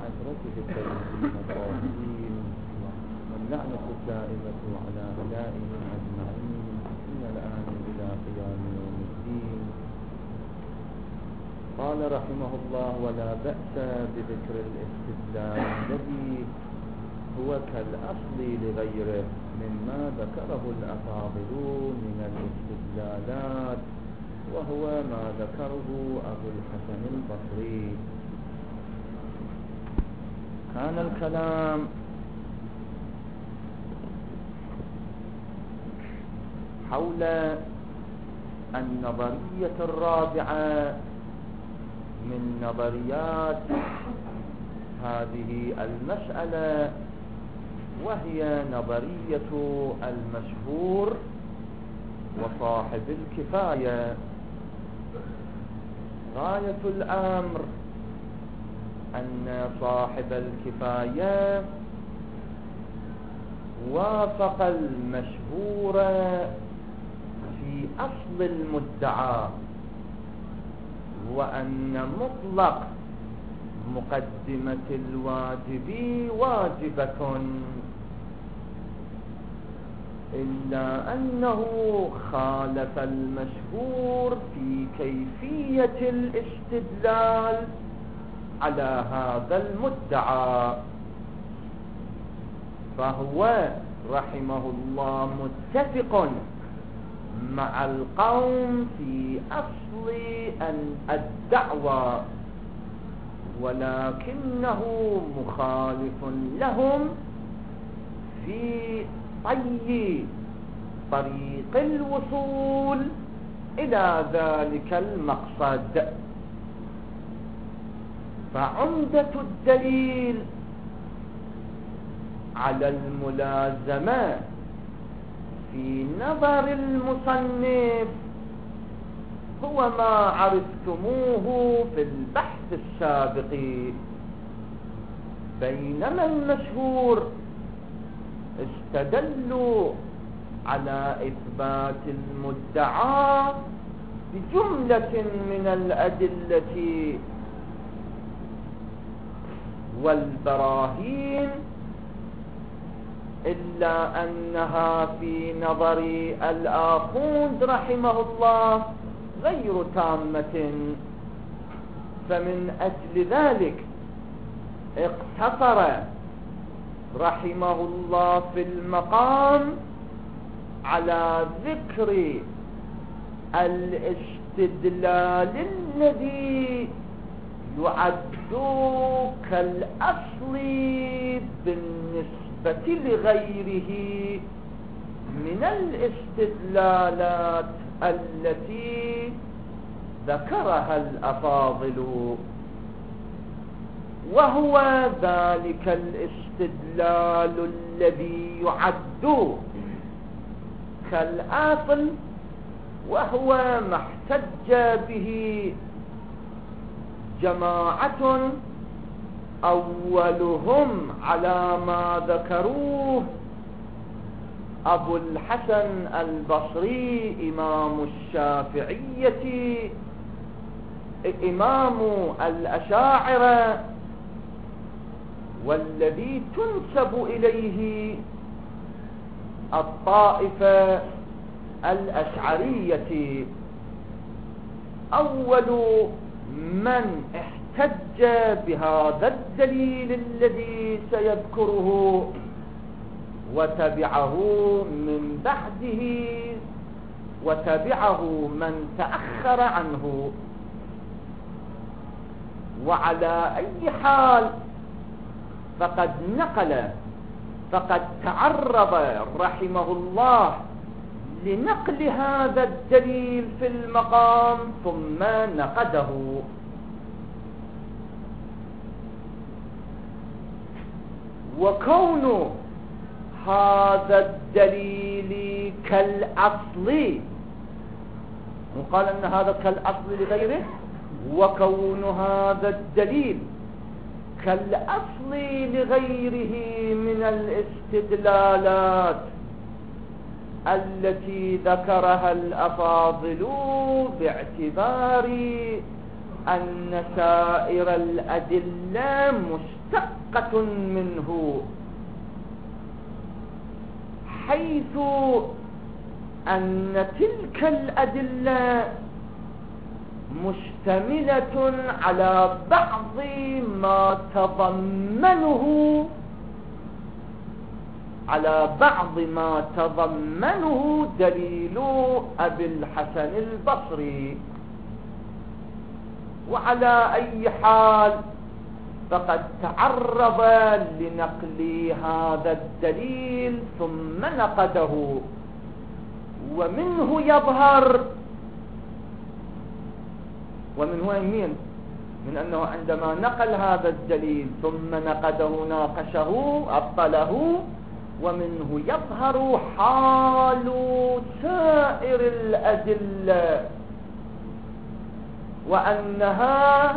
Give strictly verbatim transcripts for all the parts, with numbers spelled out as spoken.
عترته الطيبين الطاهرين، واللعنة الدائمة على أعدائهم أجمعين من الآن إلى قيام يوم الدين. قال رحمه الله: ولا بأس بذكر الاستدلال الذي هو كالأصل لغيره مما ذكره الأفاضلون من الاستدلالات، وهو ما ذكره أبو الحسن البصري. كان الكلام حول النظرية الرابعة من نظريات هذه المسألة، وهي نظرية المشهور وصاحب الكفاية. غاية الأمر أن صاحب الكفاية وافق المشهور في أصل المدعى، وأن مطلق مقدمة الواجب واجبة، إلا أنه خالف المشهور في كيفية الاستدلال على هذا المدعى. فهو رحمه الله متفق مع القوم في أصل الدعوة، ولكنه مخالف لهم في طي طريق الوصول إلى ذلك المقصد. فعمدة الدليل على الملازمة في نظر المصنف هو ما عرفتموه في البحث السابق، بينما المشهور استدلوا على إثبات المدعى بجملة من الأدلة والبراهين، إلا أنها في نظر الآخوند رحمه الله غير تامة. فمن أجل ذلك اقتصر رحمه الله في المقام على ذكر الاستدلال الذي يعد كالأصل بالنسبة لغيره من الاستدلالات التي ذكرها الأفاضل، وهو ذلك الاستدلال الذي يعد كالأصل، وهو ما احتج به جماعة أولهم على ما ذكروه أبو الحسن البصري إمام الشافعية إمام الأشاعرة، والذي تنسب إليه الطائفة الأشعرية. أول من احتج بهذا الدليل الذي سيذكره وتبعه من بعده وتبعه من تأخر عنه. وعلى أي حال فقد نقل فقد تعرض رحمه الله لنقل هذا الدليل في المقام ثم نقده. وكون هذا الدليل كالأصل، وقال أن هذا كالأصل لغيره، وكون هذا الدليل كالأصل لغيره من الاستدلالات التي ذكرها الأفاضل، باعتبار أن سائر الأدلة مشتقة منه، حيث أن تلك الأدلة مشتملة على بعض ما تضمنه على بعض ما تضمنه دليل أبي الحسن البصري. وعلى أي حال فقد تعرض لنقل هذا الدليل ثم نقده، ومنه يظهر ومنه يمين من أنه عندما نقل هذا الدليل ثم نقده ناقشه أبطله، ومنه يظهر حال سائر الأدلة، وأنها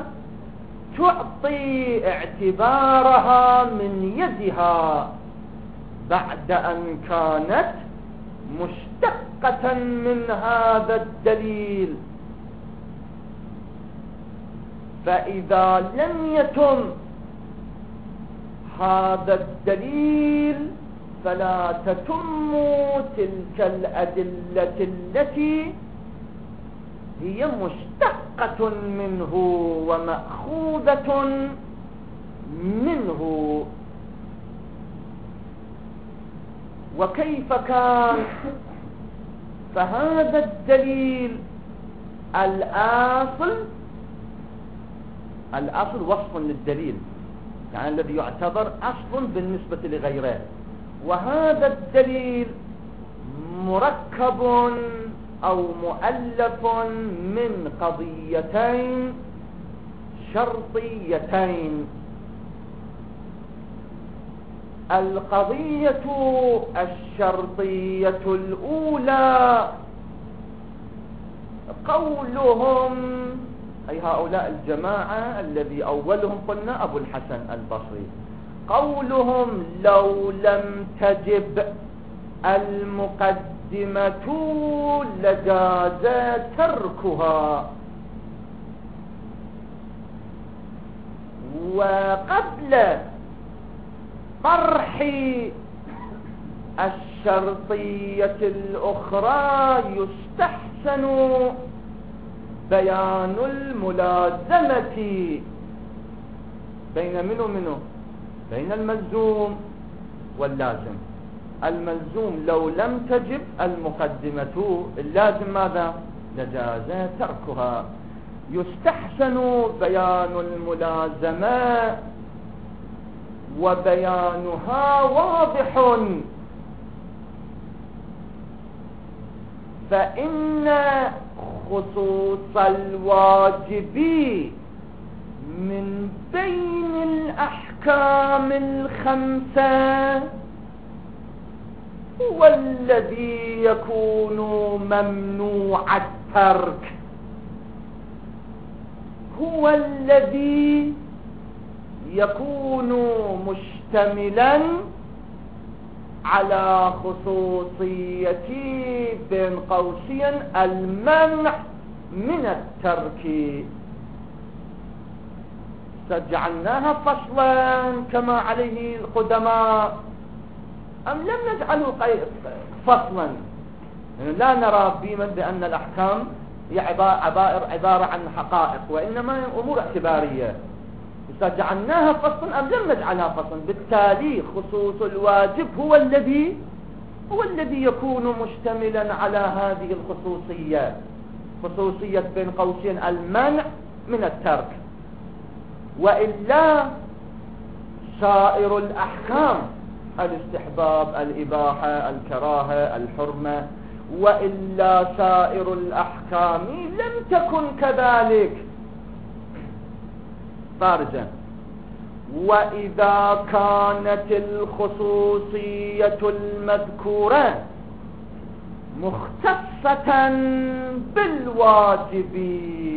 تعطي اعتبارها من يدها بعد أن كانت مشتقة من هذا الدليل. فإذا لم يتم هذا الدليل فلا تتم تلك الأدلة التي هي مشتقة منه ومأخوذة منه. وكيف كان؟ فهذا الدليل الأصل الأصل وصف للدليل، يعني الذي يعتبر أصل بالنسبة لغيره، وهذا الدليل مركب أو مؤلف من قضيتين شرطيتين. القضية الشرطية الأولى قولهم، أي هؤلاء الجماعة الذي أولهم قلنا أبو الحسن البصري، قولهم لو لم تجب المقدمة لجاز تركها. وقبل طرح الشرطية الأخرى يستحسن بيان الملازمة بين من ومنه، بين الملزوم واللازم. الملزوم لو لم تجب المقدمة، اللازم ماذا؟ لجاز تركها. يستحسن بيان الملازمة وبيانها واضح، فإن خصوص الواجب من بين الأحكام الخمسة هو الذي يكون ممنوع الترك، هو الذي يكون مشتملا على خصوصية بين قوسين المنع من الترك. فجعلناها فصلا كما عليه القدماء أم لم نجعله فصلا؟ لا نرى فيمن بأن الأحكام هي عبارة, عبارة عن حقائق، وإنما أمور اعتبارية. فجعلناها فصلا أم لم نجعلها فصلا؟ بالتالي خصوص الواجب هو الذي هو الذي يكون مشتملا على هذه الخصوصية، خصوصية بين قوسين المنع من الترك. وإلا سائر الأحكام الاستحباب، الإباحة، الكراهة، الحرمة، وإلا سائر الأحكام لم تكن كذلك خارجا. وإذا كانت الخصوصية المذكورة مختصة بالواجب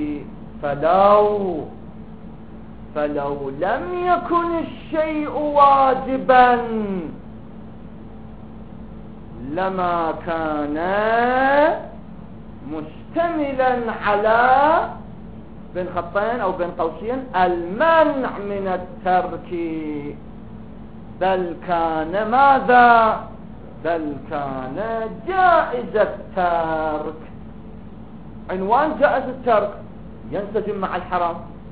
فلو فلو لم يكن الشيء واجبا لما كان مشتملا على بين خطين أو بين قوسين المنع من الترك، بل كان ماذا؟ بل كان جائز الترك. عنوان جائز الترك ينسجم مع الحرام،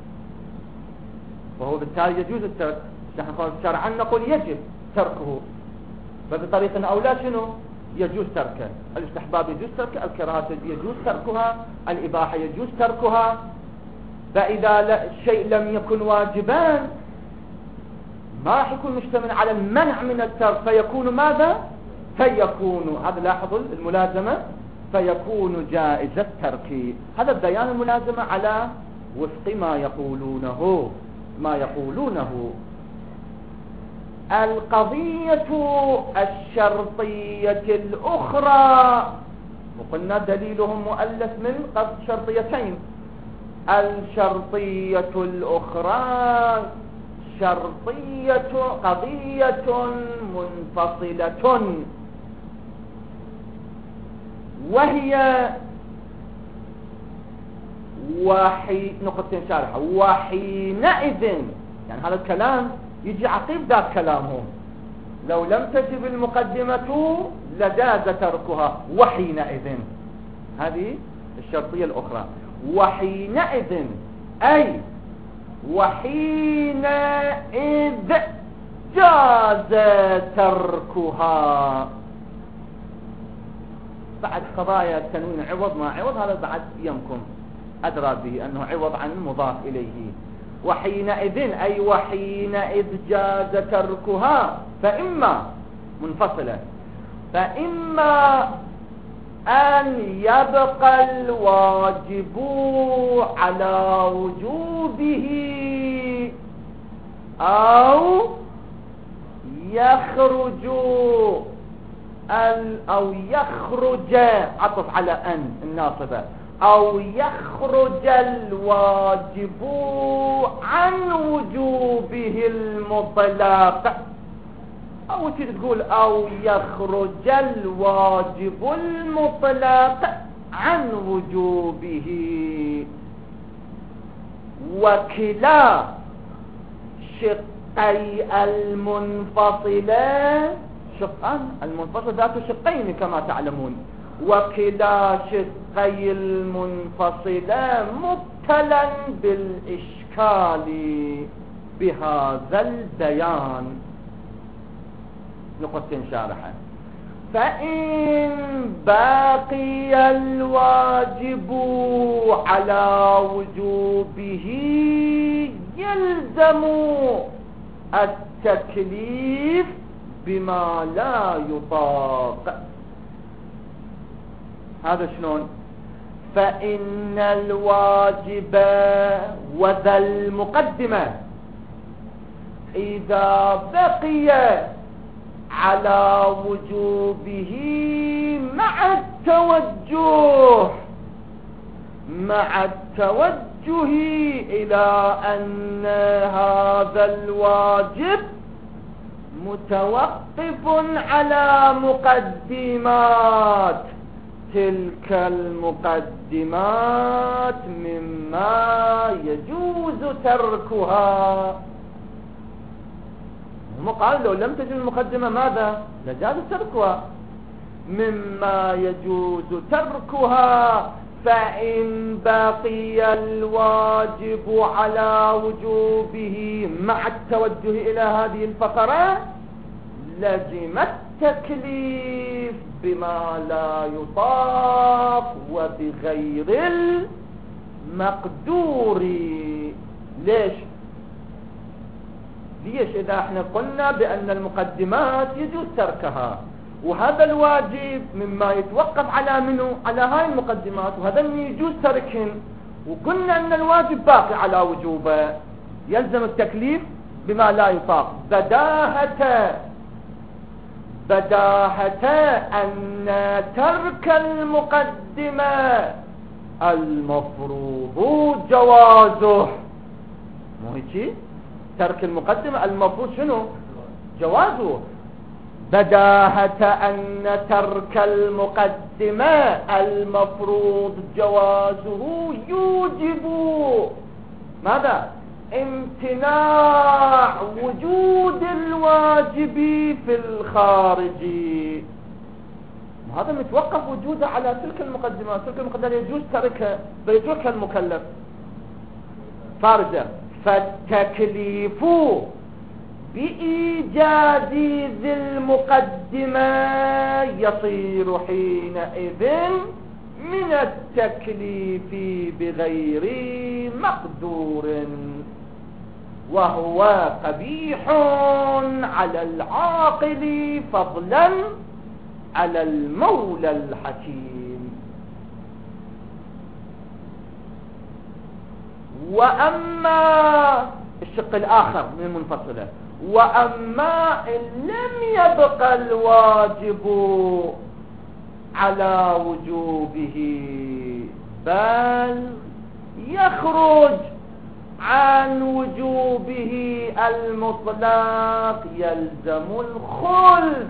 وهو بالتالي يجوز الترك. نحن شرعا نقول يجب تركه، فبطريقة أو لا شنو يجوز تركه. الاستحباب يجوز تركه، الكراهة يجوز تركها، الإباحة يجوز تركها. فإذا الشيء لم يكن واجبا ما راح يكون مشتمل على المنع من الترك، فيكون ماذا؟ فيكون، هذا لاحظوا الملازمة، فيكون جائز الترك. هذا بيان الملازمة على وفق ما يقولونه ما يقولونه القضية الشرطية الأخرى، وقلنا دليلهم مؤلف من قصد شرطيتين. الشرطية الأخرى شرطية قضية منفصلة، وهي وحي نقطتين شارحة. وحينئذ، يعني هذا الكلام يجي عقيب ذات كلامهم، لو لم تجب المقدمة لجاز تركها. وحينئذ هذه الشرطية الأخرى. وحينئذ أي وحينئذ جاز تركها. بعد قضايا التنوين عوض ما عوض، هذا بعد يمكن أدرى به أنه عوض عن مضاف إليه. وحينئذ أي وحينئذ جاز تركها، فإما منفصلة، فإما أن يبقى الواجب على وجوبه أو يخرج أو يخرج عطف على أن الناصبة، أو يخرج الواجب عن وجوبه المطلق، أو تقول أو يخرج الواجب المطلق عن وجوبه. وكلا شقي المنفصلة، شقان المنفصل ذات شقين كما تعلمون، وكلا شقي المنفصلة مبتلا بالإشكال بهذا البيان. نقطة شارحة. فإن باقي الواجب على وجوبه يلزم التكليف بما لا يطاق. هذا شلون؟ فإن الواجب وذا المقدمة إذا بقي على وجوبه مع التوجه مع التوجه إلى أن هذا الواجب متوقف على مقدمات، تلك المقدمات مما يجوز تركها. هم قال لو لم تجد المقدمة ماذا؟ لجاز تركها. مما يجوز تركها، فإن بقي الواجب على وجوبه مع التوجه إلى هذه الفقرة لزم التكليف بما لا يطاق وبغير المقدور. ليش؟ ليش إذا احنا قلنا بأن المقدمات يجوز تركها، وهذا الواجب مما يتوقف على منه على هاي المقدمات، وهذا يجوز تركهن، وقلنا أن الواجب باقي على وجوبه، يلزم التكليف بما لا يطاق. بداهة بداهة أن ترك المقدمة المفروض جوازه. مو هيك؟ ترك المقدمة المفروض شنو؟ جوازه. بداهة أن ترك المقدمة المفروض جوازه يوجب ماذا؟ امتناع وجود الواجب في الخارج. هذا متوقف وجوده على تلك المقدمات. تلك المقدمات يجوز تركها بيتركها المكلف خارجة. فالتكليف بإيجاد ذي المقدمة يصير حينئذ من التكليف بغير مقدور، وهو قبيح على العاقل فضلا على المولى الحكيم. وأما الشق الآخر من المنفصلة، وأما إن لم يبقى الواجب على وجوبه بل يخرج عن وجوبه المطلق يلزم الخلف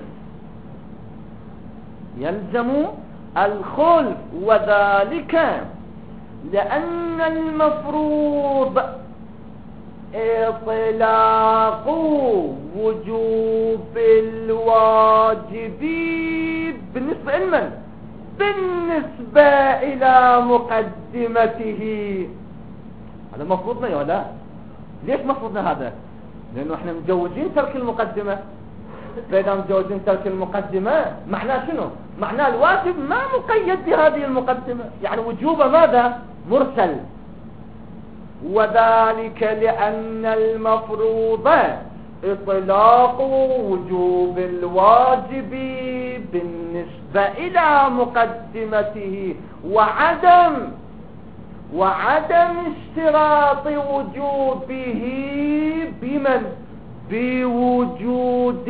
يلزم الخلف وذلك لأن المفروض إطلاق وجوب الواجب بالنسبة لمن؟ بالنسبة إلى مقدمته. هذا مفروضنا يا لا؟ ليش مفروضنا هذا؟ لأنه احنا مجوزين ترك المقدمة. فإذا مجوزين ترك المقدمة معناه شنو؟ معناه الواجب ما مقيد بهذه المقدمة، يعني وجوبه ماذا؟ مرسل. وذلك لأن المفروض إطلاق وجوب الواجب بالنسبة إلى مقدمته، وعدم وعدم اشتراط وجوبه بمن؟ بوجود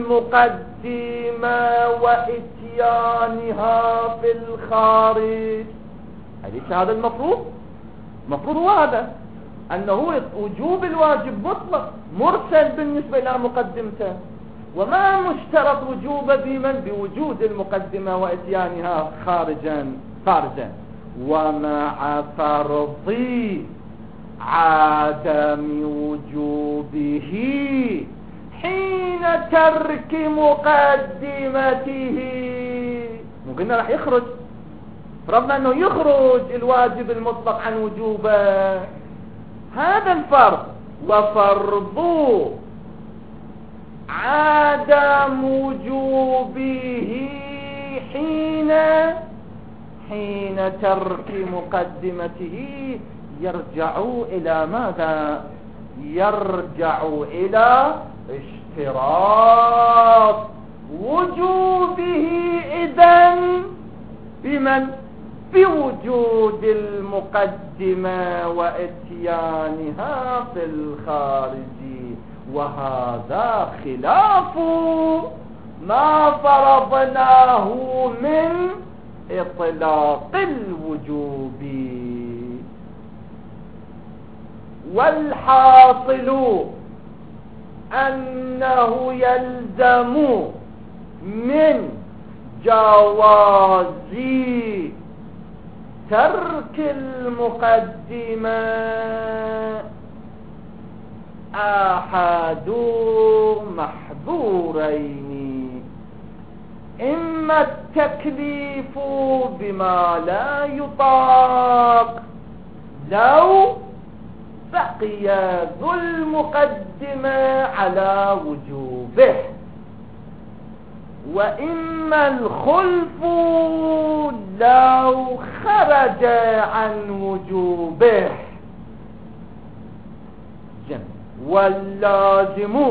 المقدمة وإتيانها في الخارج. أليس هذا المفروض؟ المفروض هو هذا، أنه وجوب الواجب مطلق مرسل بالنسبة إلى مقدمته، وما مشترط وجوب بمن؟ بوجود المقدمة وإتيانها خارجا خارجا ومع فرض عدم وجوبه حين ترك مقدمته. قلنا راح يخرج، فرضنا أنه يخرج الواجب المطلق عن وجوبه، هذا الفرض. وفرض عدم وجوبه حين حين ترك مقدمته يرجع إلى ماذا؟ يرجع إلى اشتراط وجوبه إذن بمن؟ بوجود المقدمة وإتيانها في الخارج. وهذا خلاف ما فرضناه من إطلاق الوجوب. والحاصل أنه يلزم من جواز ترك المقدمة أحد محظورين: إما التكليف بما لا يطاق لو بقي ذو المقدمة على وجوبه، وإما الخلف لو خرج عن وجوبه. واللازم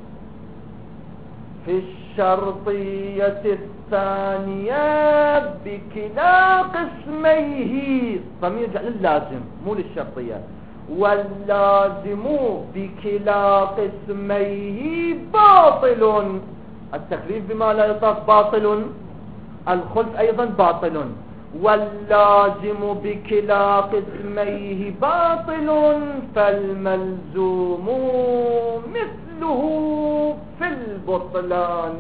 في الشرطية الثانية بكلا قسميه، ضمير يرجع للازم مو للشرطية. واللازم بكلا قسميه باطل، التكليف بما لا يطاق باطل، الخلف أيضا باطل. واللازم بكلا قسميه باطل، فالملزوم مثل مثله في البطلان.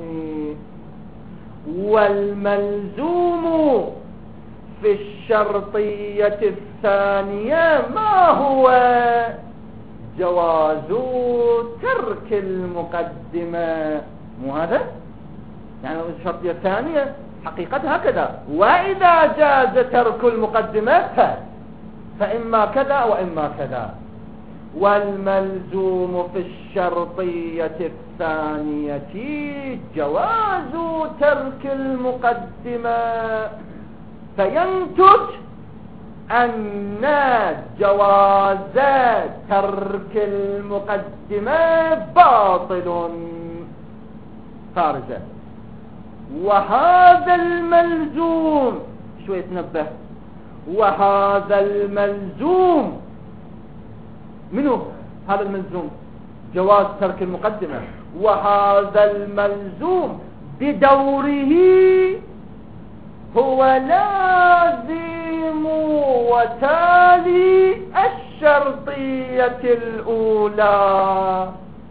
والملزوم في الشرطية الثانية ما هو؟ جواز ترك المقدمة. مو هذا يعني الشرطية الثانية حقيقتها هكذا. وإذا جاز ترك المقدمة فإما كذا وإما كذا. والملزوم في الشرطية الثانية جواز ترك المقدمة، فينتج أن جواز ترك المقدمة باطل خارجة. وهذا الملزوم شوية تنبه، وهذا الملزوم منو؟ هذا الملزوم جواز ترك المقدمة، وهذا الملزوم بدوره هو لازم وتالي الشرطية الأولى.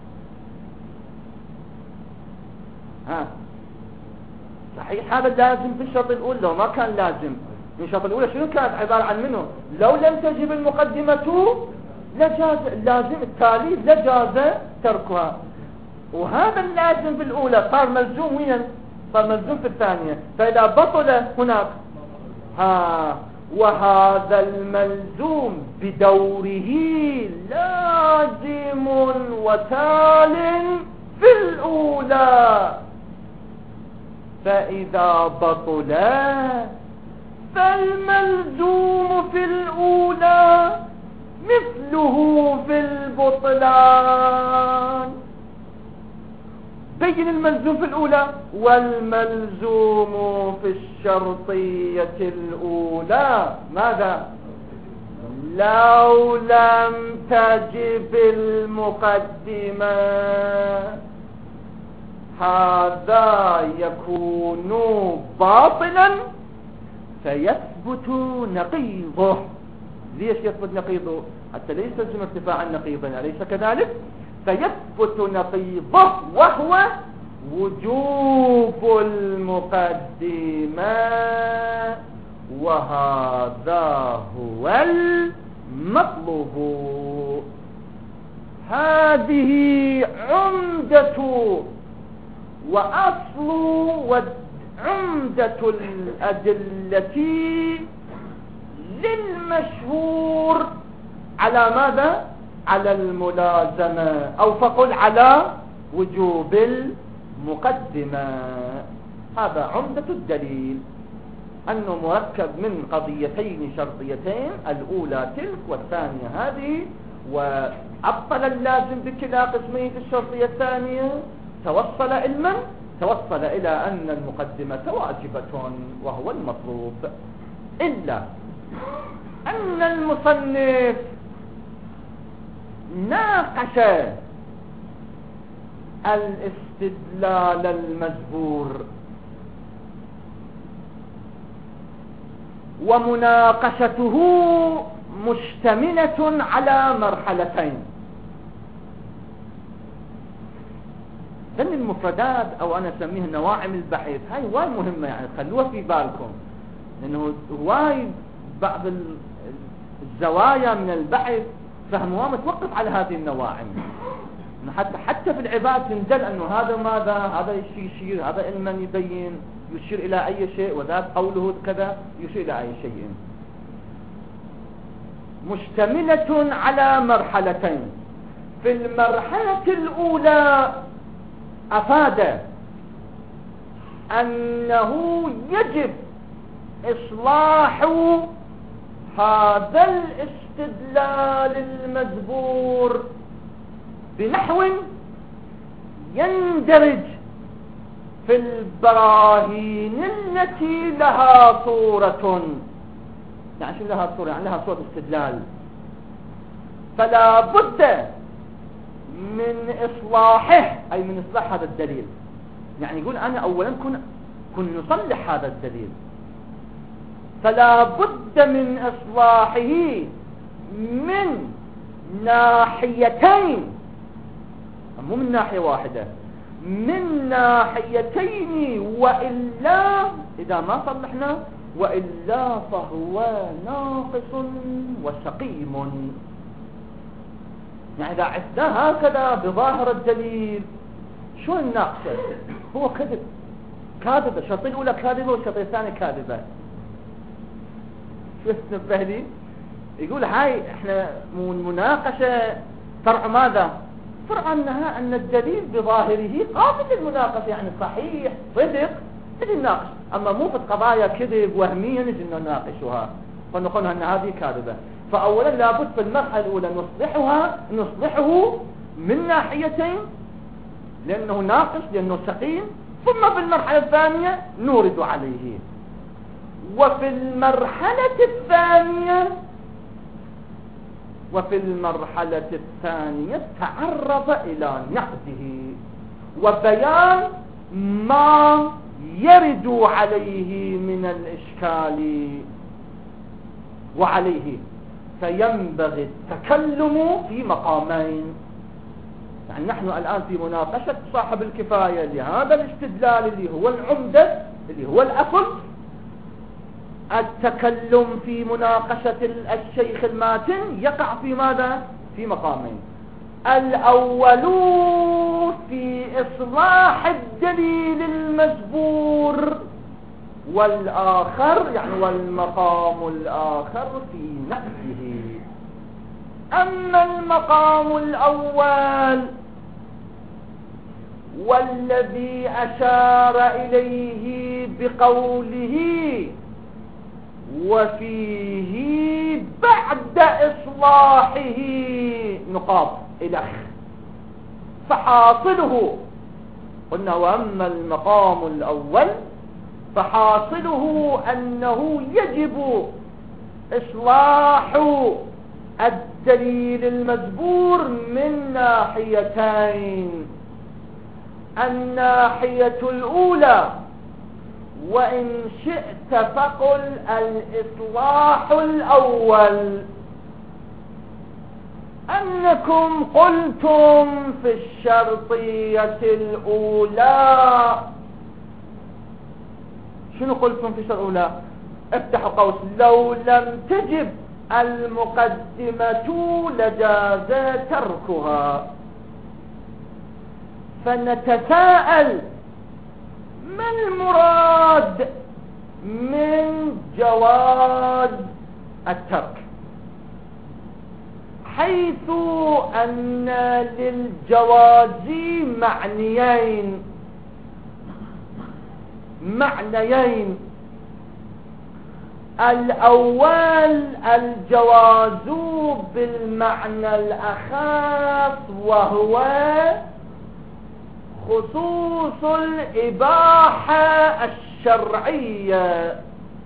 ها صحيح هذا لازم في الشرط الأولى، لو ما كان لازم الشرط الأولى شنو كانت عبارة عن منه؟ لو لم تجب المقدمة لجاز اللازم التالي لجاز تركها. وهذا اللازم في الأولى صار ملزوم وين؟ صار ملزوم في الثانية. فإذا بطل هناك ها وهذا الملزوم بدوره لازم وتال في الأولى، فإذا بطل فالملزوم في الأولى مثله في البطلان. بين الملزوم في الأولى. والملزوم في الشرطية الأولى ماذا؟ لو لم تجب المقدمة هذا يكون باطلا فيثبت نقيضه. ليش يثبت نقيضه؟ حتى ليس يلزم ارتفاع النقيض، أليس كذلك؟ فيثبت نقيضه وهو وجوب المقدمة، وهذا هو المطلوب. هذه عمدة وأصل وعمدة الأدلة للمشهور على ماذا؟ على الملازمة، أو فقل على وجوب المقدمة. هذا عمدة الدليل، أنه مركب من قضيتين شرطيتين، الأولى تلك والثانية هذه، وأبطل اللازم بكلا قسمين في الشرطية الثانية. توصل علما توصل إلى أن المقدمة واجبة وهو المطلوب، إلا أن المصنف ناقش الاستدلال المجبور، ومناقشته مشتملة على مرحلتين. ذن المفردات أو أنا أسميها نواعم البحث، هاي وايد مهمة، يعني خلوها في بالكم، لأنه وايد بعض الزوايا من البحث فهموها متوقف على هذه النواعم. حتى حتى في العباد تنزل أنه هذا ماذا، هذا يشير، هذا علما يبين، يشير إلى أي شيء، وذات قوله كذا يشير إلى أي شيء. مشتملة على مرحلتين. في المرحلة الأولى أفاد أنه يجب إصلاح هذا الاستدلال المجبور بنحو يندرج في البراهين التي لها صورة. يعني شو لها صورة؟ يعني لها صورة استدلال، فلا بد من إصلاحه، أي من إصلاح هذا الدليل. يعني يقول أنا أولا كن, كن نصلح هذا الدليل، فلا بد من إصلاحه من ناحيتين. مو من ناحية واحدة، من ناحيتين، وإلا إذا ما صلحنا وإلا فهو ناقص وسقيم. يعني إذا عدنا هكذا بظاهر الدليل شو الناقصة؟ هو كذب، كاذبة، الشرطية الأولى كاذبة والشرطية الثانية كاذبة. شو تنبه لي؟ يقول هاي احنا مناقشة فرع ماذا؟ فرع انها ان الدليل بظاهره قابل للمناقشة، يعني صحيح صدق نجي نناقش، اما مو في قضايا كذب وهمية نجي نناقشها فنقول ان هذه كاذبة. فاولا لابد في المرحلة الاولى نصلحها نصلحه من ناحيتين لانه ناقص لانه سقيم، ثم في المرحلة الثانية نورد عليه. وفي المرحلة الثانية وفي المرحلة الثانية تعرض إلى نقده وبيان ما يرد عليه من الإشكال وعليه، فينبغي التكلم في مقامين. يعني نحن الآن في مناقشة صاحب الكفاية لهذا الاستدلال اللي هو العمدة اللي هو الأصل. التكلم في مناقشة الشيخ الماتن يقع في ماذا؟ في مقامين. الأول في إصلاح الدليل المجبور، والآخر يعني والمقام الآخر في نقده. أما المقام الأول والذي أشار إليه بقوله وفيه بعد إصلاحه نقاط إلخ، فحاصله قلنا وأما المقام الأول فحاصله أنه يجب إصلاح الدليل المجبور من ناحيتين. الناحية الأولى وإن شئت فقل الإصلاح الأول، أنكم قلتم في الشرطية الأولى. شنو قلتم في الشرطية الأولى؟ افتحوا قوس: لو لم تجب المقدمة لجاز تركها. فنتساءل ما المراد من جواز الترك، حيث أن للجواز معنيين معنيين الأول الجواز بالمعنى الأخص وهو خصوص الإباحة الشرعية.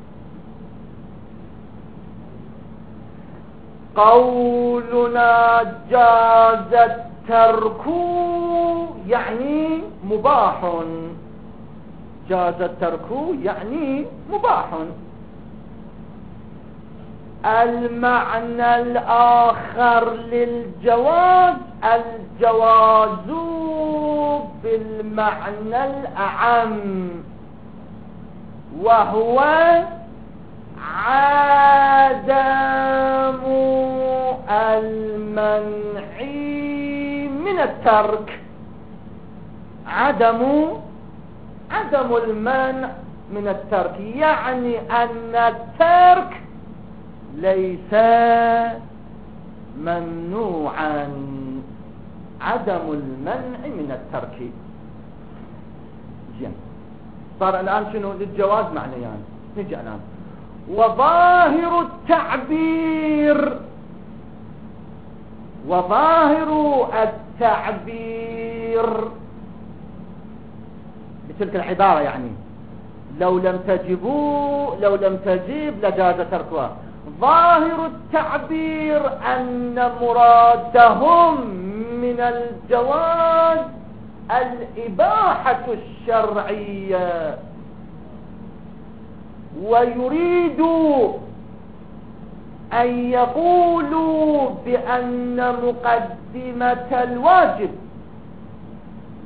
قولنا جاز الترك يعني مباح، جاز الترك يعني مباح. المعنى الآخر للجواز الجواز بالمعنى الأعم وهو عدم المنع من الترك. عدم عدم المنع من الترك يعني أن الترك ليس ممنوعا. عدم المنع من الترك. زين، صار الآن شنو للجواز معنيان يعني. نجي الآن وظاهر التعبير وظاهر التعبير بتلك العبارة يعني لو لم تجبوا لو لم تجب لجاز تركها. ظاهر التعبير أن مرادهم من الجواز الإباحة الشرعية، ويريد أن يقولوا بأن مقدمة الواجب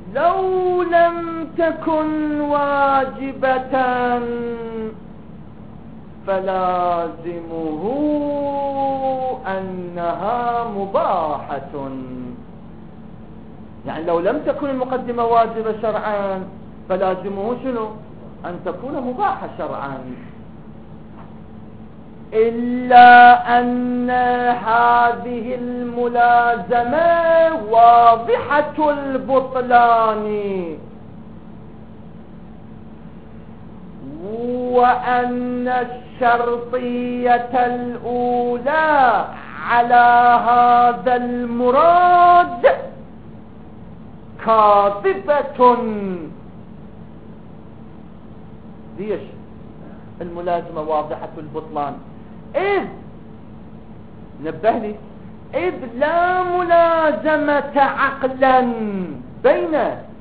لو لم تكن واجبة فلازمه أنها مباحة. يعني لو لم تكن المقدمة واجبة شرعا فلازمه شنو؟ أن تكون مباحة شرعا، إلا أن هذه الملازمة واضحة البطلان، وأن الشرطية الأولى على هذا المراد كاذبة. ليش الملازمة واضحة البطلان؟ إذ نبه لي إذ لا ملازمة عقلا بين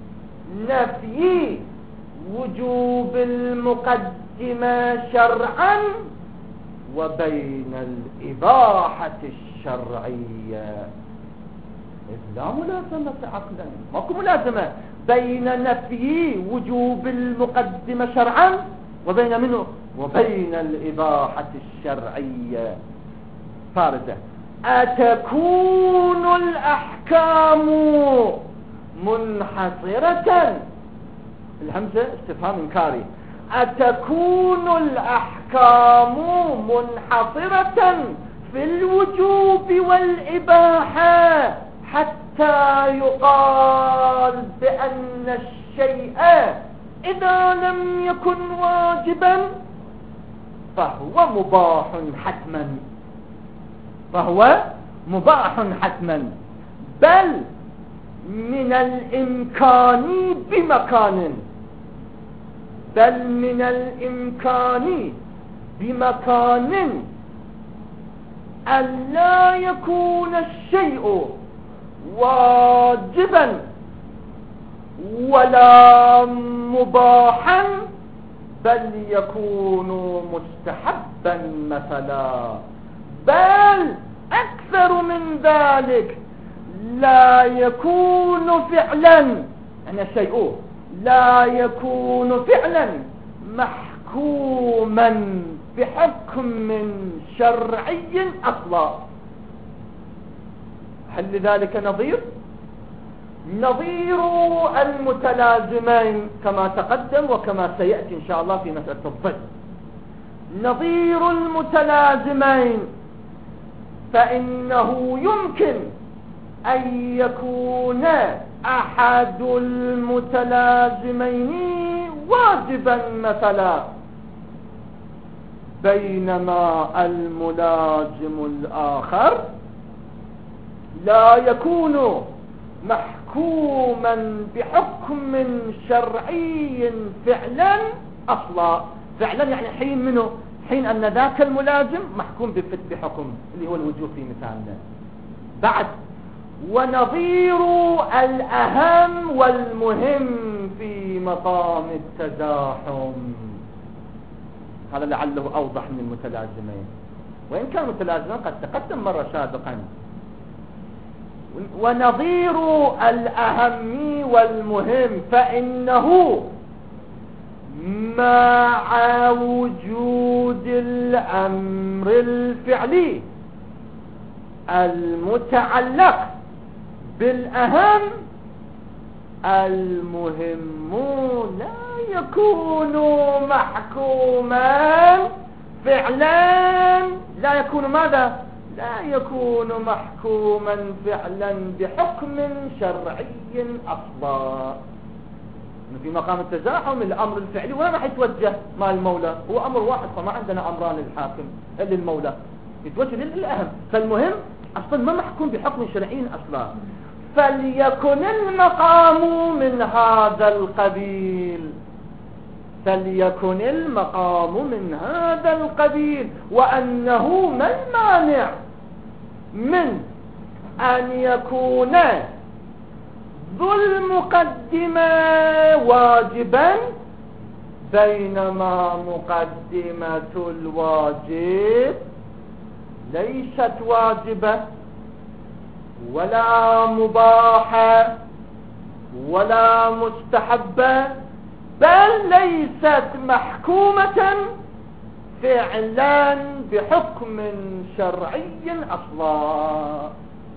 نفي وجوب المقدمة شرعا وبين الإباحة الشرعية. إذ لا ملازمة عقلا، ماكو ملازمة بين نفي وجوب المقدمة شرعا وبين منه وبين الإباحة الشرعية. فارزة: أتكون الأحكام منحصرة، الهمزة استفهام إنكاري، أتكون الأحكام منحصرة في الوجوب والإباحة حتى يقال بأن الشيء إذا لم يكن واجبا فهو مباح حتما، فهو مباح حتما، بل من الإمكان بمكان بل من الإمكان بمكان أن لا يكون الشيء واجبا ولا مباحا بل يكون مستحبا مثلا، بل أكثر من ذلك لا يكون فعلا، يعني الشيء لا يكون فعلا محكوما بحكم شرعي أصلا. هل لذلك نظير؟ نظير المتلازمين كما تقدم وكما سيأتي إن شاء الله في مسألة الضد. نظير المتلازمين فإنه يمكن أن يكون أحد المتلازمين واجبا مثلا، بينما الملازم الآخر لا يكون محكوما بحكم شرعي فعلا أصلا. فعلا يعني حين منه حين أن ذاك الملازم محكوم بحكم اللي هو الوجوب في مثالنا. بعد: ونظير الأهم والمهم في مقام التزاحم. هذا لعله أوضح من المتلازمين، وإن كان المتلازمين قد تقدم مرة سابقا. ونظير الأهم والمهم فإنه مع وجود الأمر الفعلي المتعلق بالأهم المهم لا يكون محكوما فعلا، لا يكون ماذا؟ لا يكون محكوما فعلا بحكم شرعي أصلا. في مقام التزاحم الأمر الفعلي وين راح يتوجه مع المولى؟ هو أمر واحد، فما عندنا أمران للحاكم للمولى، يتوجه للأهم. فالمهم أصلا ما محكوم بحكم شرعي أصلا. فليكن المقام من هذا القبيل فليكن المقام من هذا القبيل وأنه ما المانع من أن يكون ذو المقدمة واجبا بينما مقدمة الواجب ليست واجبة ولا مباحة ولا مستحبة، بل ليست محكومة فعلا بحكم شرعي أصلا.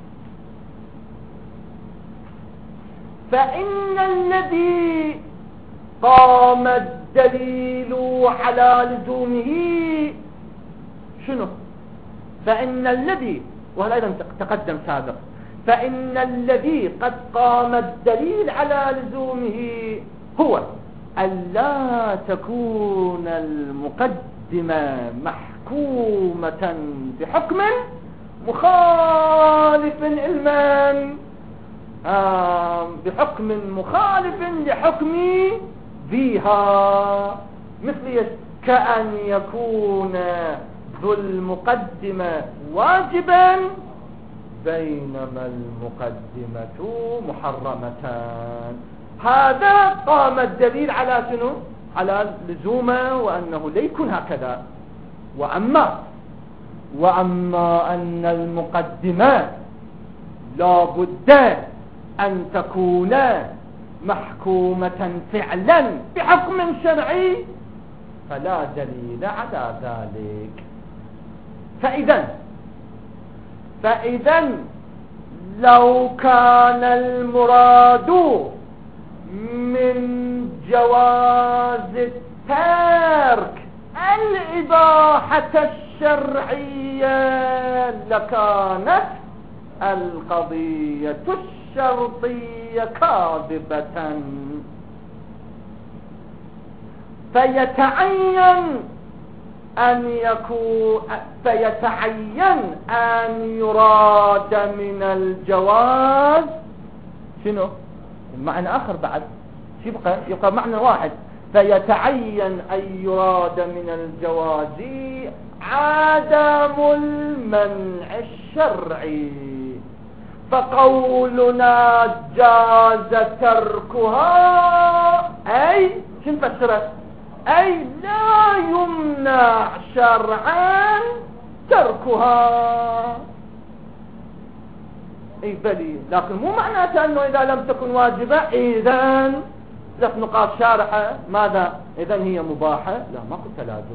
فإن الذي قام الدليل على لزومه شنو؟ فإن الذي، وهذا أيضا تقدم سابق، فإن الذي قد قام الدليل على لزومه هو ألا تكون المقدمة محكومة بحكم مخالف علما، آه بحكم مخالف لحكم فيها، مثل كأن يكون ذو المقدمة واجبا بينما المقدمة محرمة. هذا قام الدليل على شنو؟ على لزومه وأنه لا يكون هكذا. وأما وأما أن المقدمة لا بد أن تكون محكومة فعلا بحكم شرعي فلا دليل على ذلك. فإذا فإذا لو كان المراد من جواز الترك الإباحة الشرعية لكانت القضية الشرطية كاذبة، فيتعين أن يكون فيتعين أن يراد من الجواز شنو؟ معنى آخر بعد، يبقى يبقى معنى واحد، فيتعين أن يراد من الجواز عدم المنع الشرعي. فقولنا جاز تركها أي شنو فسره؟ أي لا يمنع شرعا تركها. اي بلي، لكن مو معناته انه اذا لم تكن واجبة اذا لك نقاط شارحة ماذا؟ اذا هي مباحة؟ لا، ما كنت لازم.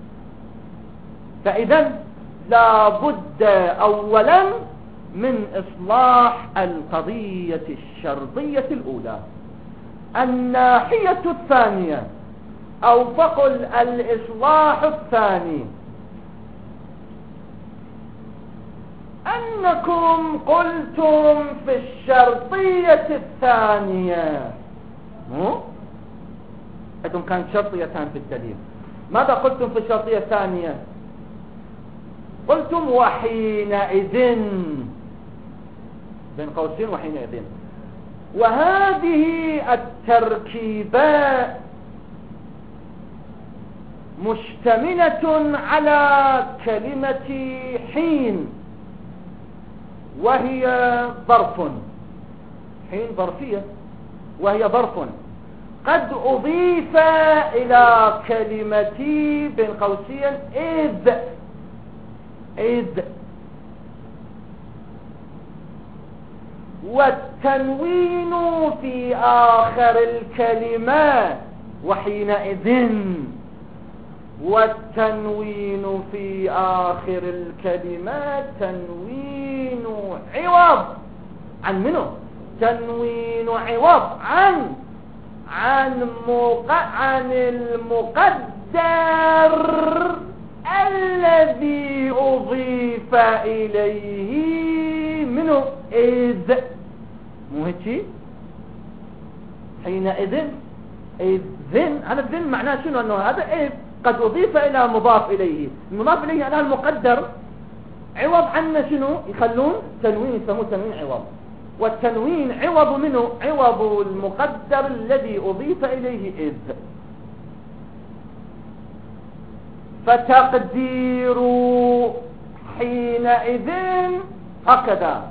فاذا لا بد اولا من اصلاح القضية الشرطية الاولى. الناحية الثانية او فقل الاصلاح الثاني انكم قلتم في الشرطية الثانية، مو انتم كان شرطيتان في الدليل، ماذا قلتم في الشرطية الثانية؟ قلتم وحينئذ بين قوسين وحينئذ. وهذه التركيبة مشتملة على كلمة حين، وهي ظرف، حين ظرفية وهي ظرف قد أضيف إلى كلمة بين قوسين إذ إذ والتنوين في آخر الكلمة وحينئذ، والتنوين في آخر الكلمة تنوين عوض عن منه؟ تنوين عوض عن عن موقع عن المقدر الذي أضيف إليه منه إذ. مو هيك؟ حينئذ إذن، هذا الذن معناه شنو؟ أنه هذا إذ قد أضيف إلى مضاف إليه، المضاف إليه على المقدر عوض عنه شنو؟ يخلون تنوين، يسموه تنوين عوض. والتنوين عوض منه عوض المقدر الذي أضيف إليه إذ. فتقدير حينئذ هكذا،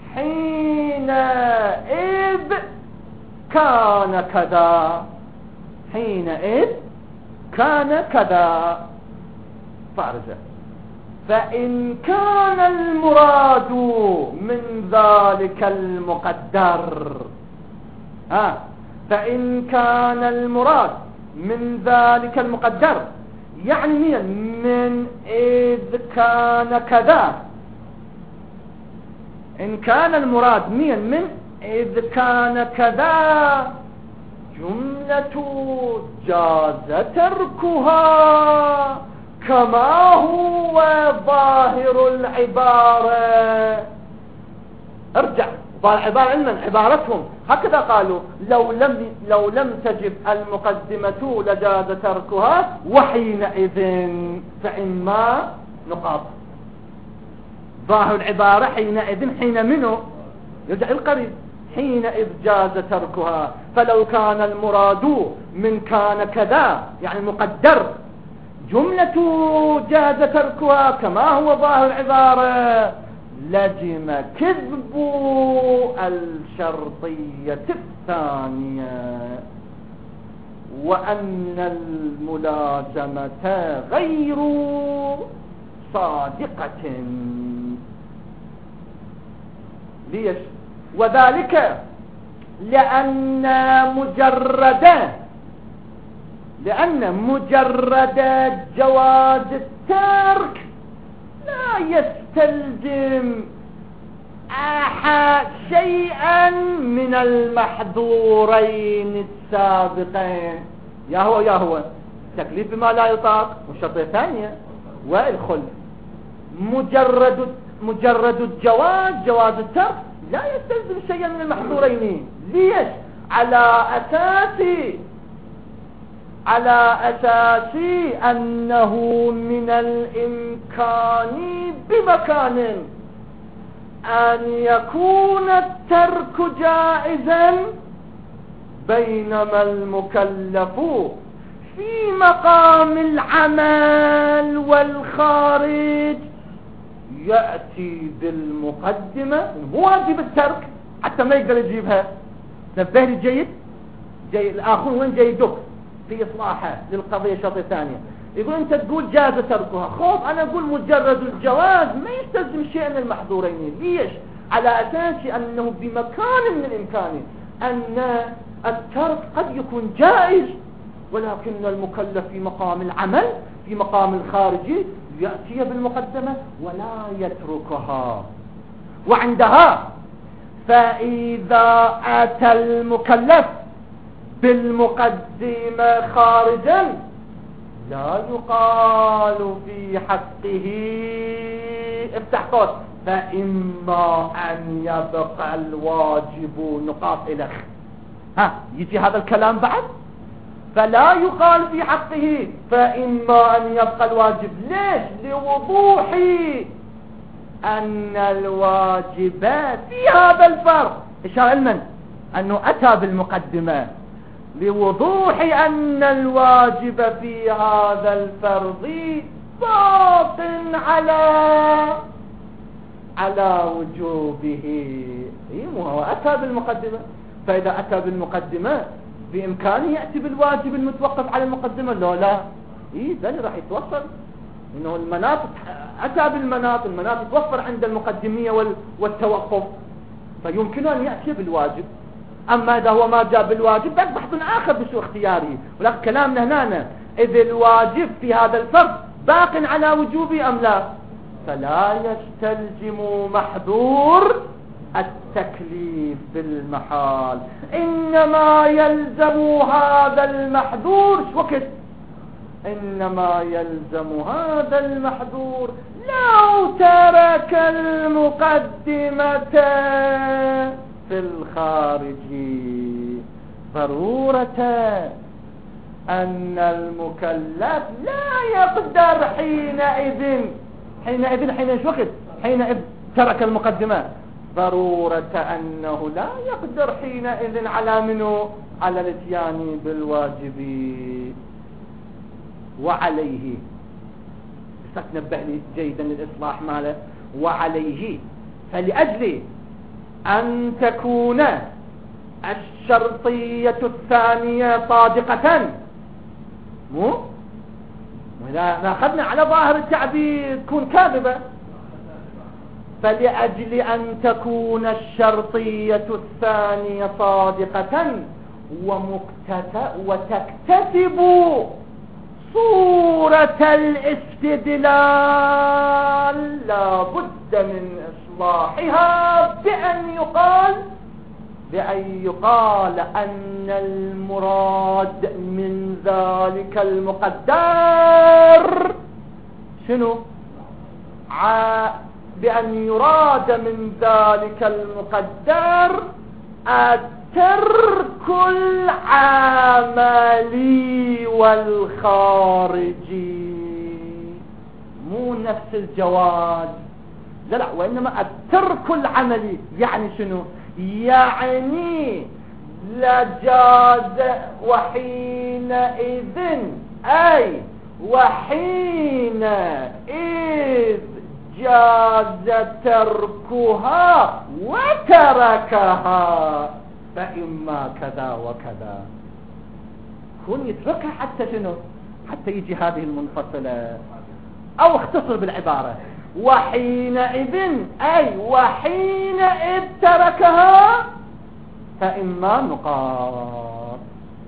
حينئذ كان كذا، حينئذ كان كذا فارجع. فإن كان المراد من ذلك المقدر آه فإن كان المراد من ذلك المقدر يعني من من إذ كان كذا، إن كان المراد من من إذ كان كذا جملة جاز تركها كما هو ظاهر العبارة. ارجع ظاهر العبارة علما عبارتهم هكذا قالوا لو لم لو لم تجب المقدمة لجاز تركها وحينئذ فإما نقاط ظاهر العبارة حينئذ حين منه يرجع القريب حينئذ جاز تركها. فلو كان المراد من كان كذا يعني مقدر جملة جاز تركها كما هو ظاهر العبارة لزم كذب الشرطية الثانية وأن الملازمة غير صادقة. ليش؟ وذلك لأن مجرد لأن مجرد جواز الترك لا يستلزم أحد شيئا من المحظورين السابقين. يا هو يا هو تكليف بما لا يطاق والشرطية الثانية والخلف. مجرد مجرد الجواز جواز الترك لا يستلزم شيئا من المحظورين. ليش؟ على أساس على أساس أنه من الإمكان بمكان أن يكون الترك جائزا بينما المكلف في مقام العمل والخارج يأتي بالمقدمة هو واجب الترك حتى ما يقدر يجيبها. نبه لي جيد جيد الآخر وين جيدك في إصلاحه للقضية الشرطية الثانية. يقول أنت تقول جاز تركها خوف أنا أقول مجرد الجواز ما يستلزم شيء من المحظورين. ليش؟ على أساس أنه بمكان من الإمكان أن الترك قد يكون جائز ولكن المكلف في مقام العمل في مقام الخارجي يأتي بالمقدمة ولا يتركها. وعندها فإذا أتى المكلف بالمقدمة خارجا لا يقال في حقه افتح قوس فإما أن يبقى الواجب نقاط إلخ. ها يجي هذا الكلام بعد فلا يقال في حقه فإما أن يبقى الواجب. ليش؟ لوضوح أن الواجب في هذا الفرق إشارة علما أنه أتى بالمقدمة لوضوح أن الواجب في هذا الفرض باق على على وجوبه. هو أتى بالمقدمة فإذا أتى بالمقدمة بإمكانه يأتي بالواجب المتوقف على المقدمة. لا لا إيه ذلك راح يتوصل إنه المناط أتى بالمناط المناط يتوفر عند المقدمية والتوقف فيمكن أن يأتي بالواجب. أما إذا هو ما جاء بالواجب ده بحث آخر بسوء اختياره. ولكن كلامنا هنا إذ الواجب في هذا الفرض باق على وجوبه أم لا فلا يستلزم محظور التكليف بالمحال إنما يلزم هذا المحظور وقت إنما يلزم هذا المحظور لو ترك المقدمة في الخارج ضرورة أن المكلف لا يقدر حينئذ حينئذ حين ايش وقت حينئذ ترك المقدمة ضرورة أنه لا يقدر حينئذ على منه على الاتيان بالواجب. وعليه استنبه لي جيدا للإصلاح ماله وعليه فلأجل أن تكون الشرطية الثانية صادقة مو إذا أخذنا على ظاهر التعبير تكون كاذبة فلأجل أن تكون الشرطية الثانية صادقة وتكتسب صورة الاستدلال لا بد من إصلاحها بأن يقال بأن يقال أن المراد من ذلك المقدر شنو؟ بأن يراد من ذلك المقدر الترك العملي والخارجي، مو نفس الجواز، لا لا، وإنما الترك العملي. يعني شنو؟ يعني لجاز وحينئذ، أي وحينئذ جاز تركها وتركها، فإما كذا وكذا، كون يتركها حتى شنو؟ حتى يجي هذه المنفصلة. أو اختصر بالعبارة وحينئذ، أي وحينئذ تركها فإما نقاط.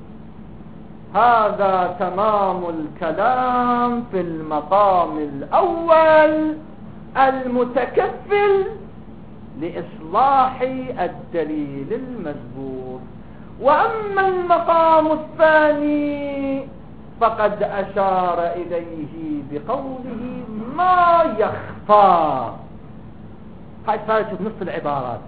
هذا تمام الكلام في المقام الأول المتكفل لإصلاح الدليل المذكور. وأما المقام الثاني فقد أشار إليه بقوله ما يخفى. هاي صارت في نصف العبارات،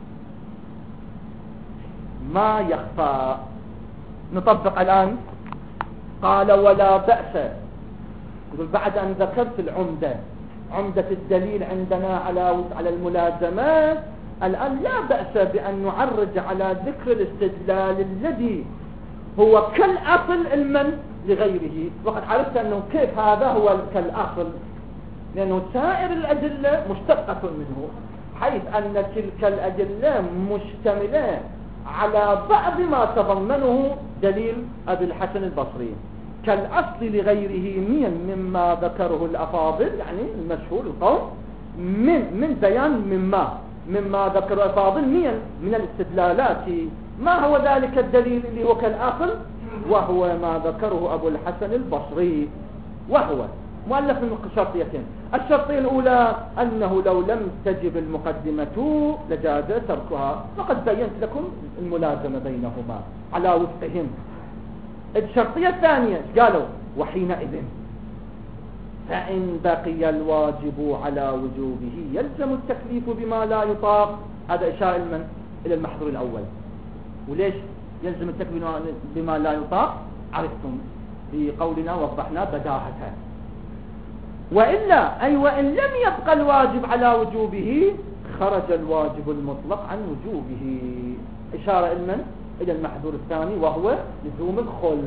ما يخفى. نطبق الآن. قال ولا بأس، يقول بعد أن ذكرت العمدة، عمدة الدليل عندنا على على الملازمات، الآن لا بأس بأن نعرج على ذكر الاستدلال الذي هو كالأصل المن لغيره. وقد عرفت أنه كيف هذا هو كالأصل، لأنه سائر الأدلة مشتقة منه، حيث أن تلك الأدلة مشتملة على بعض ما تضمنه دليل أبي الحسن البصري كالأصل لغيره من مما ذكره الأفاضل، يعني المشهور القول من من بيان مما مما ذكر الأفاضل من من الاستدلالات. ما هو ذلك الدليل اللي هو كالأصل؟ وهو ما ذكره أبو الحسن البصري، وهو مؤلف من شرطيتين. الشرطية الأولى أنه لو لم تجب المقدمة لجاز تركها، وقد بينت لكم الملازمة بينهما على وفقهم. الشرطية الثانية قالوا وحينئذ فإن بقي الواجب على وجوبه يلزم التكليف بما لا يطاق. هذا إشارة من إلى المحظور الأول. وليش يلزم التكليف بما لا يطاق؟ عرفتم بقولنا وضحنا بداهة. وإلا أي وإن لم يبقى الواجب على وجوبه خرج الواجب المطلق عن وجوبه. إشارة المن إلى المحظور الثاني وهو لزوم الخل.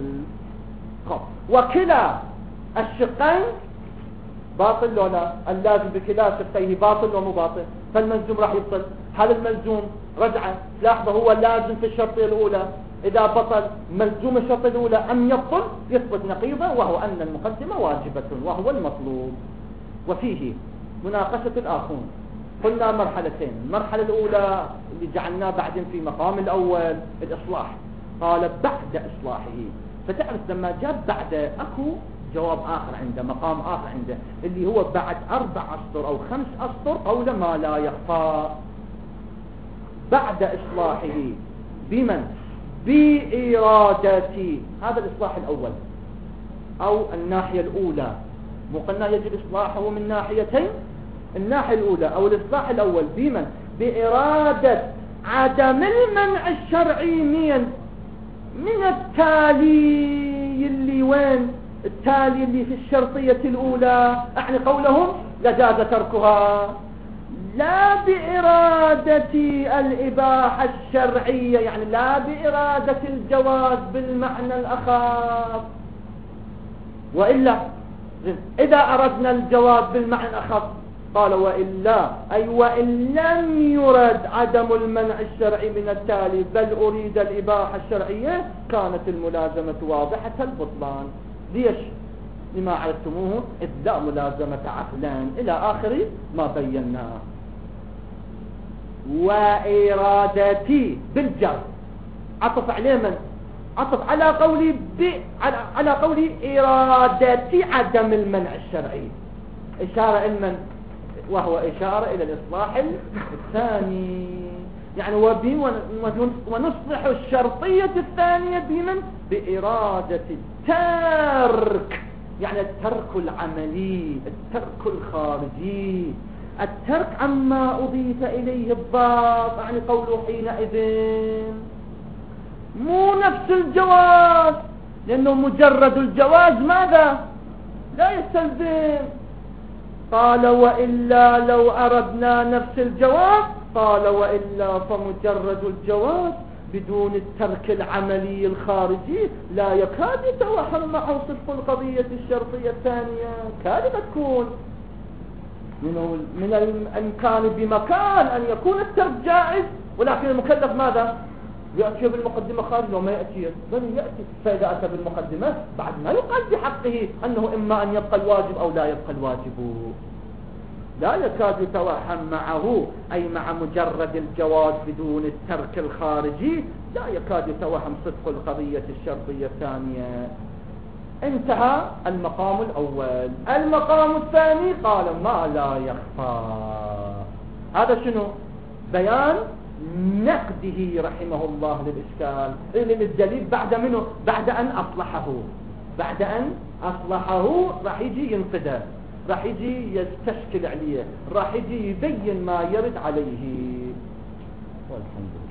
وكلا الشقين باطل لو لا؟ اللازم بكلا شقيه باطل ومو باطل، فالملزوم راح يبطل. هل الملزوم رجعه؟ لاحظوا هو لازم في الشرطية الأولى، إذا بطل ملزوم الشرطية الأولى أم يبطل يثبت نقيضه، وهو أن المقدمة واجبة وهو المطلوب. وفيه مناقشة الآخرون. قلنا مرحلتين، المرحلة الأولى اللي جعلناه بعدين في مقام الأول الإصلاح، قال بعد إصلاحه. فتعرف لما جاب بعد أكو جواب آخر عنده، مقام آخر عنده، اللي هو بعد أربع أسطر أو خمس أسطر قول ما لا يخفى. بعد إصلاحه بمن؟ بإرادتي. هذا الإصلاح الأول أو الناحية الأولى. مو قلنا يجب إصلاحه من ناحيتين؟ الناحية الأولى أو الإصلاح الأول بمن؟ بإرادة عدم المنع الشرعي من من التالي اللي وين؟ التالي اللي في الشرطية الأولى، أعني قولهم لجاز تركها، لا بإرادة الإباحة الشرعية، يعني لا بإرادة الجواز بالمعنى الأخف. وإلا إذا أردنا الجواز بالمعنى الأخف قال وإلا أي وإن لم يرد عدم المنع الشرعي من التالي بل أريد الإباحة الشرعية كانت الملازمة واضحة البطلان. ليش؟ لما عرفتموه إذ لا ملازمة عقلان إلى آخر ما بيناه. وإرادتي بالجر، عطف عليه من؟ عطف على قولي ب... على... على قولي إرادتي عدم المنع الشرعي، إشارة المن، وهو إشارة إلى الإصلاح الثاني. يعني وبي ونصلح الشرطية الثانية بمن؟ بإرادة الترك، يعني الترك العملي، الترك الخارجي، الترك عما أضيف إليه الضابط، يعني قوله حينئذ مو نفس الجواز، لأنه مجرد الجواز ماذا؟ لا يستلزم. قال وإلا لو أردنا نفس الجواز، قال وإلا فمجرد الجواز بدون الترك العملي الخارجي لا يكاد يتوهم معه صدق القضية الشرطية الثانية. كارثة تكون من من الإمكان بمكان أن يكون الترك جائز، ولكن المكلف ماذا؟ يأتي بالمقدمة خارج وما يأتي، بل يأتي. فإذا أتى بالمقدمة بعد ما يقال بحقه أنه إما أن يبقى الواجب أو لا يبقى الواجب. لا يكاد يتوهم معه، أي مع مجرد الجواز بدون الترك الخارجي لا يكاد يتوهم صدق القضية الشرطية الثانية. انتهى المقام الأول. المقام الثاني قال ما لا يخفى. هذا شنو؟ بيان نقده رحمه الله للإشكال، للدليل بعد منه، بعد أن أصلحه، بعد أن أصلحه راح يجي ينقده، راح يجي يستشكل عليه، راح يجي يبين ما يرد عليه. والحمد لله.